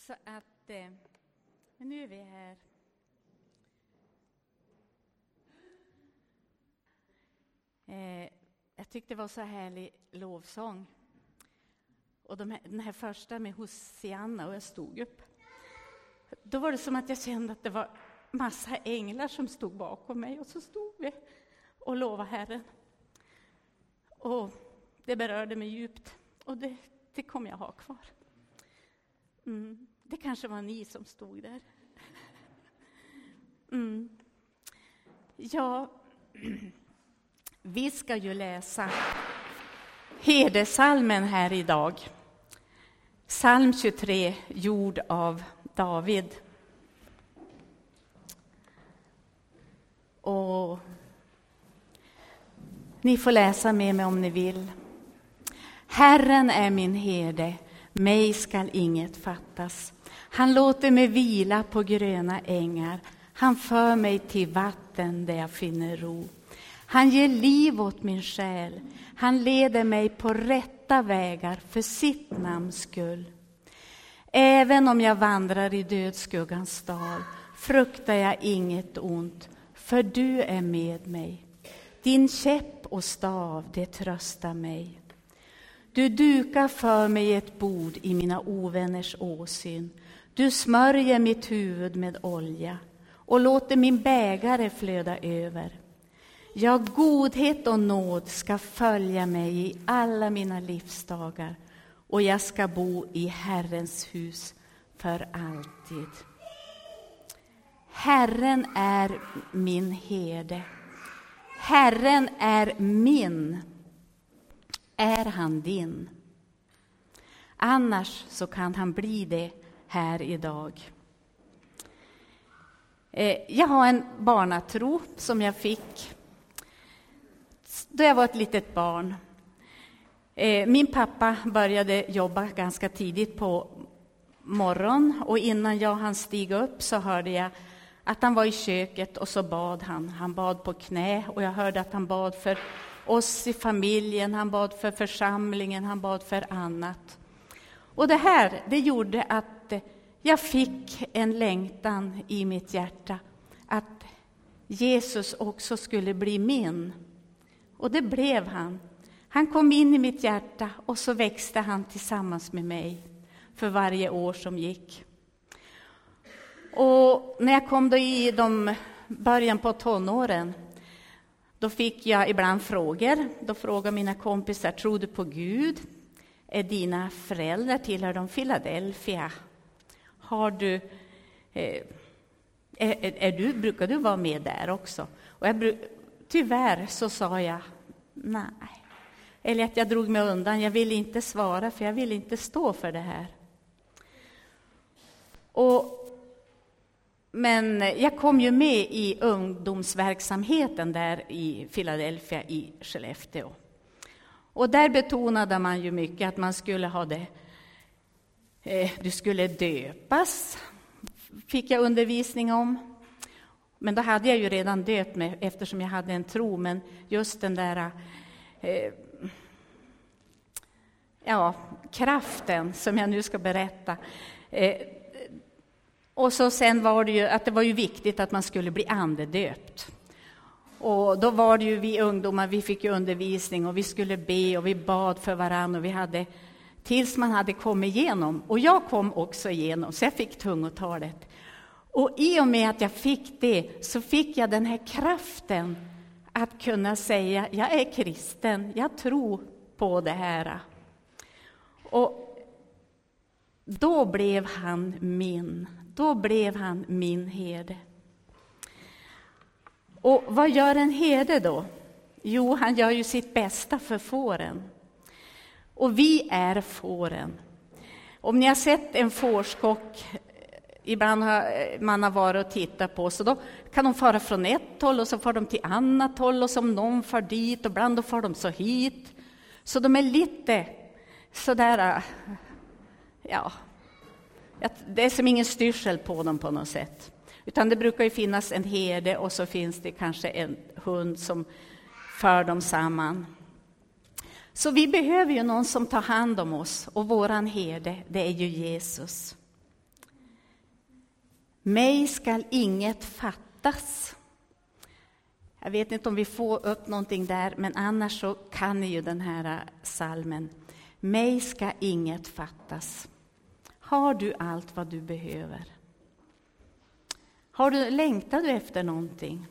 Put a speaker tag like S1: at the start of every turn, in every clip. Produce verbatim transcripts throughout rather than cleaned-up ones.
S1: Så att, eh, men nu är vi här. Eh, jag tyckte det var så härlig lovsång. Och de här, den här första med Hosianna, och jag stod upp. Då var det som att jag kände att det var massa änglar som stod bakom mig. Och så stod vi och lovade Herren. Och det berörde mig djupt. Och det, det kommer jag ha kvar. Mm. Det kanske var ni som stod där. Mm. Ja, vi ska ju läsa Herdesalmen här idag. Psalm tjugotre, gjord av David. Och ni får läsa med mig om ni vill. Herren är min herde, mig skall inget fattas. Han låter mig vila på gröna ängar. Han för mig till vatten där jag finner ro. Han ger liv åt min själ. Han leder mig på rätta vägar för sitt namns skull. Även om jag vandrar i dödsskuggans dal fruktar jag inget ont, för du är med mig. Din käpp och stav, det tröstar mig. Du dukar för mig ett bord i mina ovänners åsyn. Du smörjer mitt huvud med olja och låter min bägare flöda över. Ja, godhet och nåd ska följa mig i alla mina livsdagar, och jag ska bo i Herrens hus för alltid. Herren är min herde. Herren är min. Är han din? Annars så kan han bli det här idag. Jag har en barnatro som jag fick då jag var ett litet barn. Min pappa började jobba ganska tidigt på morgon, och innan jag hann stiga upp så hörde jag att han var i köket, och så bad han. Han bad på knä, och jag hörde att han bad för oss i familjen, han bad för församlingen, han bad för annat. Och det här, det gjorde att jag fick en längtan i mitt hjärta att Jesus också skulle bli min. Och det blev han. Han kom in i mitt hjärta, och så växte han tillsammans med mig för varje år som gick. Och när jag kom då i de början på tonåren, då fick jag ibland frågor. Då frågade mina kompisar: tror du på Gud? Är dina föräldrar tillhör de Philadelphia? Har du, eh, är, är du, brukar du vara med där också? Och jag, tyvärr så sa jag nej. Eller att jag drog mig undan. Jag ville inte svara, för jag ville inte stå för det här. Och Men jag kom ju med i ungdomsverksamheten där i Philadelphia i Skellefteå. Och där betonade man ju mycket att man skulle ha det. Eh, du skulle döpas, fick jag undervisning om. Men då hade jag ju redan döpt mig eftersom jag hade en tro. Men just den där eh, ja, kraften som jag nu ska berätta. Eh, Och så sen var det ju att det var ju viktigt att man skulle bli andedöpt. Och då var det ju vi ungdomar, vi fick ju undervisning och vi skulle be och vi bad för varandra. Och vi hade, tills man hade kommit igenom. Och jag kom också igenom, så jag fick tungotalet. Och i och med att jag fick det så fick jag den här kraften att kunna säga: jag är kristen, jag tror på det här. Och då blev han min. Då blev han min herde. Och vad gör en herde då? Jo, han gör ju sitt bästa för fåren. Och vi är fåren. Om ni har sett en fårskock, ibland har man har varit och tittat på, så då kan de fara från ett håll och så far de till annat håll, och som någon far dit och ibland då far de så hit. Så de är lite sådär, ja... det är som ingen styrsel på dem på något sätt. Utan det brukar ju finnas en herde, och så finns det kanske en hund som för dem samman. Så vi behöver ju någon som tar hand om oss. Och våran herde, det är ju Jesus. Mig skall inget fattas. Jag vet inte om vi får upp någonting där, men annars så kan ni ju den här salmen. Mig ska inget fattas. Har du allt vad du behöver? Har du, längtar du efter någonting?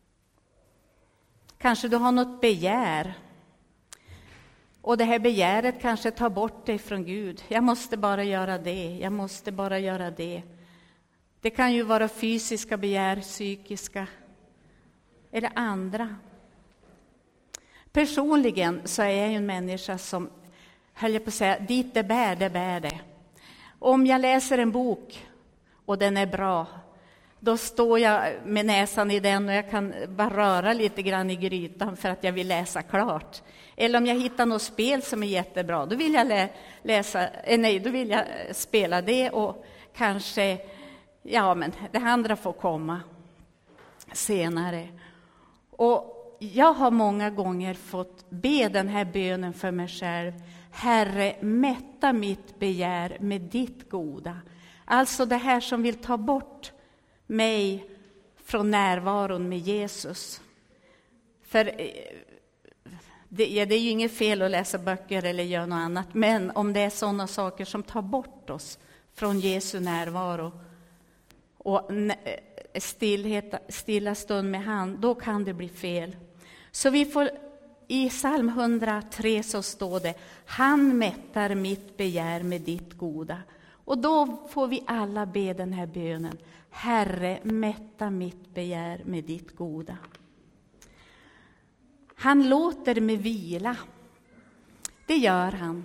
S1: Kanske du har något begär. Och det här begäret kanske tar bort dig från Gud. Jag måste bara göra det, jag måste bara göra det. Det kan ju vara fysiska begär, psykiska eller andra. Personligen så är jag en människa som, höll jag på att säga, dit det bär, det bär det. Om jag läser en bok och den är bra, då står jag med näsan i den och jag kan bara röra lite grann i grytan för att jag vill läsa klart. Eller om jag hittar något spel som är jättebra, då vill jag lä- läsa, eh, nej, då vill jag spela det och kanske, ja men det andra får komma senare. Och jag har många gånger fått be den här bönen för mig själv. Herre, mätta mitt begär med ditt goda. Alltså det här som vill ta bort mig från närvaron med Jesus. För det, ja, det är ju inget fel att läsa böcker eller göra något annat. Men om det är sådana saker som tar bort oss från Jesu närvaro och stillhet, stilla stund med han, då kan det bli fel. Så vi får, i psalm hundratre så står det, han mättar mitt begär med ditt goda. Och då får vi alla be den här bönen. Herre, mätta mitt begär med ditt goda. Han låter mig vila. Det gör han.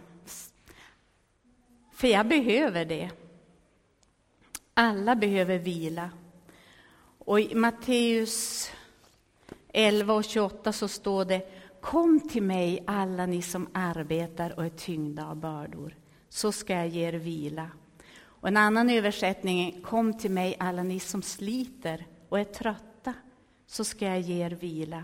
S1: För jag behöver det. Alla behöver vila. Och i Matteus elva och tjugoåtta så står det, kom till mig alla ni som arbetar och är tyngda av bördor, så ska jag ge er vila. Och en annan översättning är, kom till mig alla ni som sliter och är trötta, så ska jag ge er vila.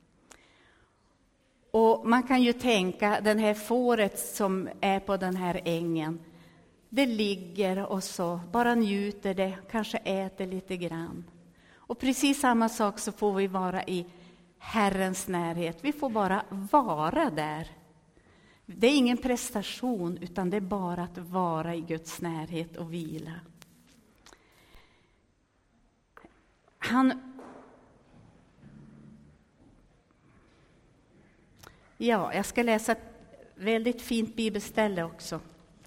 S1: Och man kan ju tänka, den här fåret som är på den här ängen, det ligger och så bara njuter det, kanske äter lite grann. Och precis samma sak så får vi vara i Herrens närhet. Vi får bara vara där. Det är ingen prestation, utan det är bara att vara i Guds närhet och vila. Han... Ja, jag ska läsa ett väldigt fint bibelställe också.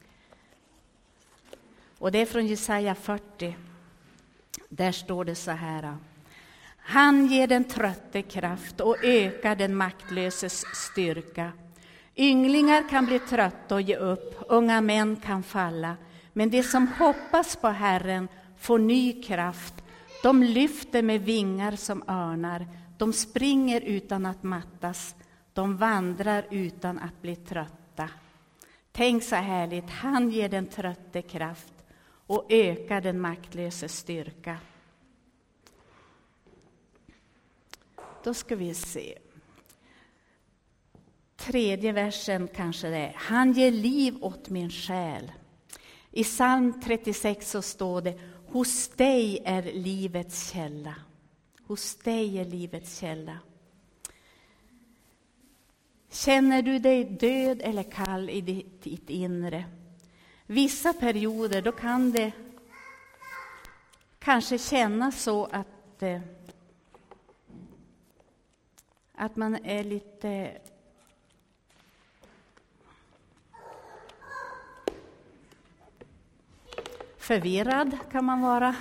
S1: Och det är från Jesaja fyrtio. Där står det så här. Han ger den trötte kraft och ökar den maktlöses styrka. Ynglingar kan bli trötta och ge upp, unga män kan falla. Men de som hoppas på Herren får ny kraft. De lyfter med vingar som örnar. De springer utan att mattas. De vandrar utan att bli trötta. Tänk så härligt, han ger den trötte kraft och ökar den maktlöses styrka. Då ska vi se. Tredje versen kanske det är. Han ger liv åt min själ. I psalm trettiosex så står det, hos dig är livets källa. Hos dig är livets källa. Känner du dig död eller kall i ditt, ditt inre? Vissa perioder då kan det kanske kännas så att, eh, att man är lite förvirrad, kan man vara.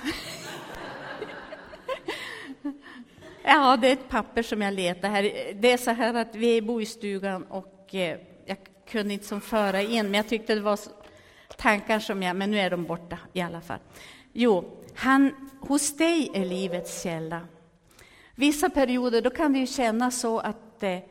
S1: Ja, det är ett papper som jag letar här. Det är så här att vi bor i stugan och eh, jag kunde inte som föra in, men jag tyckte det var tankar som jag, men nu är de borta i alla fall. Jo, han, hos dig är livets källa. Vissa perioder då kan det ju kännas så att eh,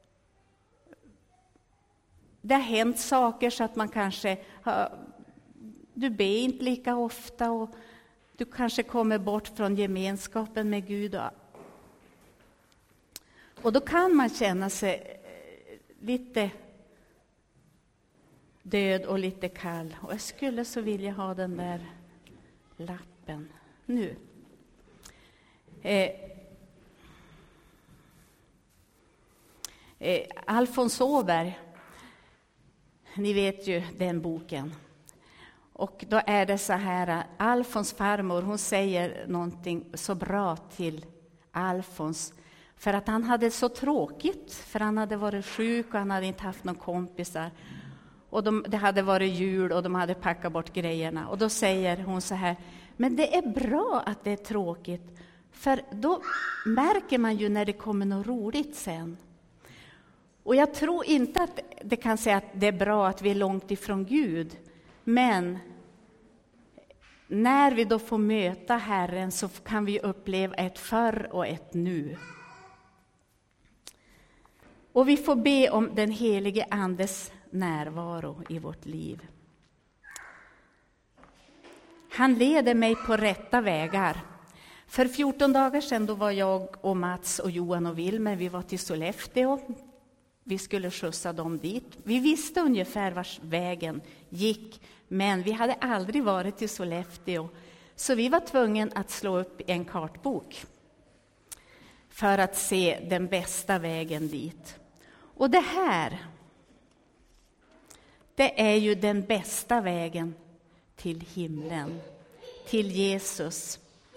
S1: det har hänt saker så att man kanske har, du ber inte lika ofta och du kanske kommer bort från gemenskapen med Gud. Och, och då kan man känna sig lite död och lite kall. Och jag skulle så vilja ha den där lappen. nu. Eh, eh, Alfons Åberg, ni vet ju den boken. Och då är det så här, Alfons farmor, hon säger någonting så bra till Alfons. För att han hade så tråkigt, för han hade varit sjuk och han hade inte haft någon kompisar. Och de, det hade varit jul och de hade packat bort grejerna. Och då säger hon så här, men det är bra att det är tråkigt. För då märker man ju när det kommer något roligt sen. Och jag tror inte att det kan säga att det är bra att vi är långt ifrån Gud. Men när vi då får möta Herren så kan vi uppleva ett förr och ett nu. Och vi får be om den helige Andes närvaro i vårt liv. Han leder mig på rätta vägar. För fjorton dagar sedan då var jag och Mats och Johan och Wilmer, vi var till Sollefteå. Vi skulle skjutsa dem dit. Vi visste ungefär vars vägen gick, men vi hade aldrig varit till Sollefteå. Så vi var tvungna att slå upp en kartbok för att se den bästa vägen dit. Och det här, det är ju den bästa vägen till himlen, till Jesus.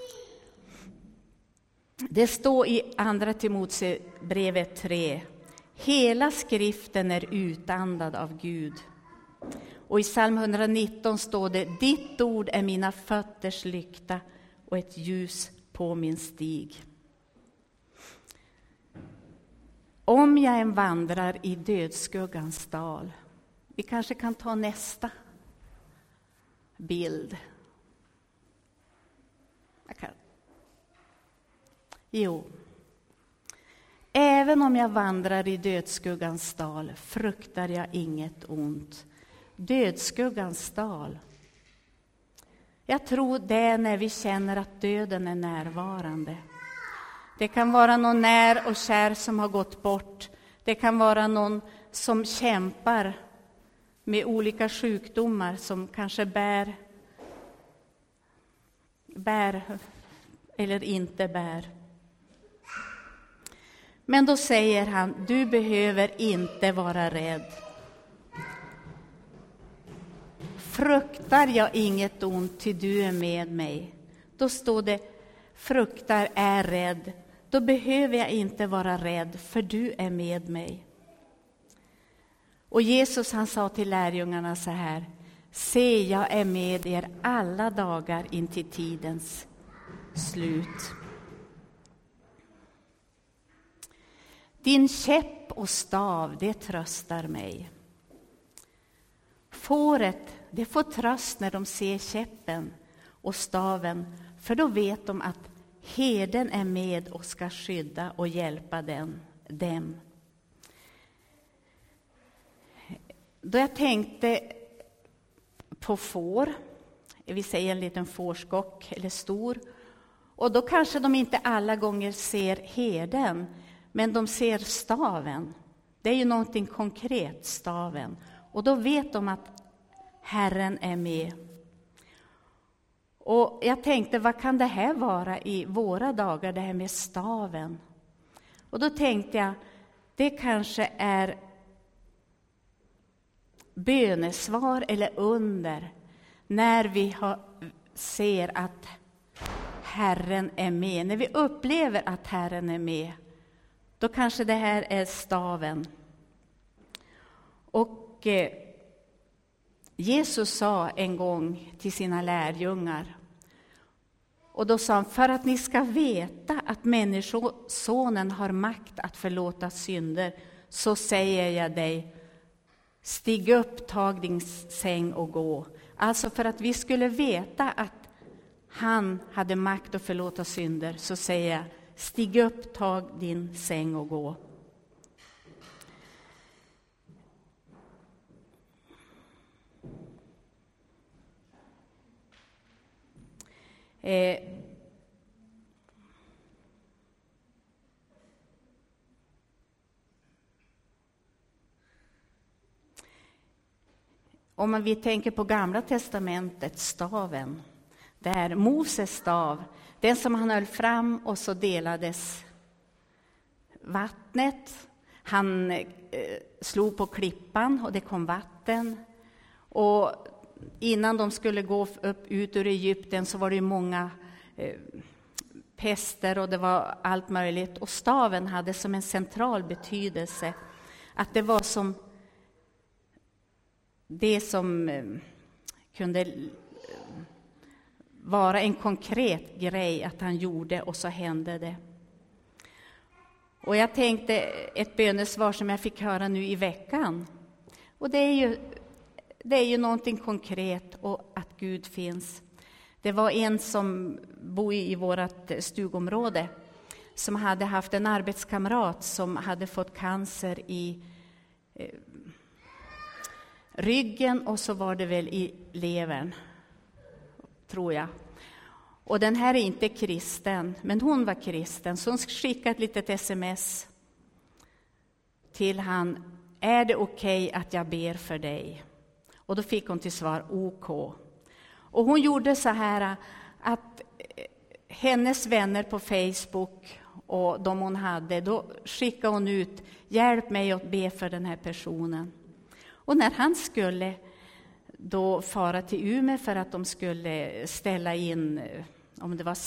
S1: Det står i andra Timoteusbrevet tre. Hela skriften är utandad av Gud. Och i psalm etthundranitton står det, ditt ord är mina fötters lykta och ett ljus på min stig. Om jag än vandrar i dödsskuggans dal. Vi kanske kan ta nästa bild. Jag kan. Jo. Även om jag vandrar i dödsskuggans dal fruktar jag inget ont. Dödsskuggans dal. Jag tror det är när vi känner att döden är närvarande. Det kan vara någon när och kär som har gått bort. Det kan vara någon som kämpar med olika sjukdomar som kanske bär, bär eller inte bär. Men då säger han, du behöver inte vara rädd. Fruktar jag inget ont till du är med mig. Då står det, fruktar är rädd. Då behöver jag inte vara rädd, för du är med mig. Och Jesus han sa till lärjungarna så här, se jag är med er alla dagar in till tidens slut. Din käpp och stav, det tröstar mig. Fåret, det får tröst när de ser käppen och staven, för då vet de att herden är med och ska skydda och hjälpa den, dem. Då jag tänkte på får, vi säger en liten fårskock eller stor, och då kanske de inte alla gånger ser herden, men de ser staven. Det är ju någonting konkret, staven. Och då vet de att Herren är med. Och jag tänkte, vad kan det här vara i våra dagar, det här med staven? Och då tänkte jag, det kanske är bönesvar eller under. När vi har, ser att Herren är med. När vi upplever att Herren är med. Då kanske det här är staven. Och eh, Jesus sa en gång till sina lärjungar. Och då sa han, för att ni ska veta att människosonen har makt att förlåta synder, så säger jag dig, stig upp, tag din säng och gå. Alltså för att vi skulle veta att han hade makt att förlåta synder, så säger jag, stig upp, tag din säng och gå. Eh, om man vi tänker på Gamla testamentet, staven, där Moses stav, den som han höll fram och så delades vattnet. Han eh, slog på klippan och det kom vatten. Och innan de skulle gå upp ut ur Egypten så var det många eh, pester och det var allt möjligt. Och staven hade som en central betydelse att det var som det som eh, kunde eh, vara en konkret grej att han gjorde och så hände det. Och jag tänkte ett bönesvar som jag fick höra nu i veckan. Och det är ju, det är ju någonting konkret och att Gud finns. Det var en som bor i vårt stugområde som hade haft en arbetskamrat som hade fått cancer i eh, ryggen och så var det väl i levern, tror jag. Och den här är inte kristen, men hon var kristen. Så hon skickade ett litet sms till han. Är det okej okay att jag ber för dig? Och då fick hon till svar OK. Och hon gjorde så här att hennes vänner på Facebook och de hon hade, då skickade hon ut, hjälp mig att be för den här personen. Och när han skulle då fara till Umeå för att de skulle ställa in, om det var